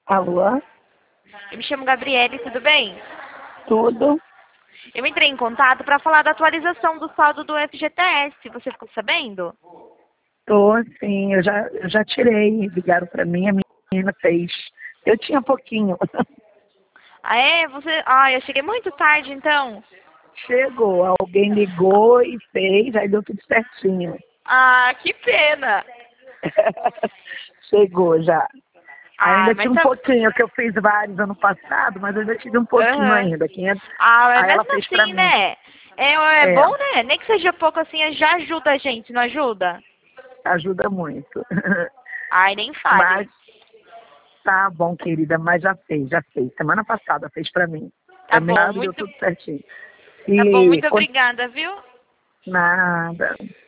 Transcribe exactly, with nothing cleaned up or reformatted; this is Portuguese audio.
Alô? Eu me chamo Gabriele, tudo bem? Tudo? Eu entrei em contato para falar da atualização do saldo do F G T S. Você ficou sabendo? Tô, sim. Eu já, eu já tirei. Ligaram pra mim, a menina fez. Eu tinha pouquinho. Ah, é? Você... Ah, eu cheguei muito tarde, então. Chegou, alguém ligou e fez, aí deu tudo certinho. Ah, que pena. Chegou já. Ah, Ainda mas tinha um tá... pouquinho, que eu fiz vários ano passado, mas ainda tive um pouquinho Aham. ainda. quinhentos. Ah, mas Aí ela mesmo fez pra assim, mim. né? É, é É, bom, né? Nem que seja pouco assim, já ajuda a gente, não ajuda? ajuda muito. Ai, nem fale. Mas tá bom, querida, mas já fez, já fez. Semana passada fez pra mim. Tá Também bom, deu muito... tudo certinho. Tá bom, E muito con- obrigada, viu? nada.